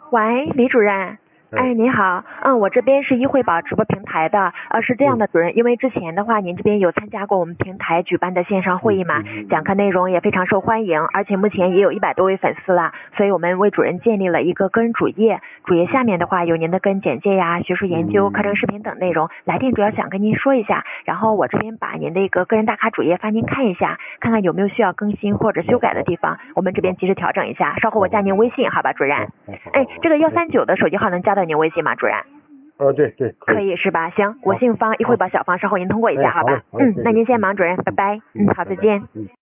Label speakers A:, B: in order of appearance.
A: 喂，李主任。哎，您好，我这边是易惠宝直播平台的，是这样的，主任，因为之前的话，您这边有参加过我们平台举办的线上会议嘛，讲课内容也非常受欢迎，而且目前也有100多位粉丝了，所以我们为主任建立了一个个人主页，主页下面的话有您的个人简介呀、学术研究、课程视频等内容，来电主要想跟您说一下，然后我这边把您的一个个人大咖主页发您看一下，看看有没有需要更新或者修改的地方，我们这边及时调整一下，稍后我加您微信，好吧，主任？哎，这个139的手机号能加到您微信吗，主任？
B: 对，
A: 可以是吧？行，我姓方，易惠宝小方，稍后您通过一下，好吧？那您先忙，主任，拜拜。好，再见。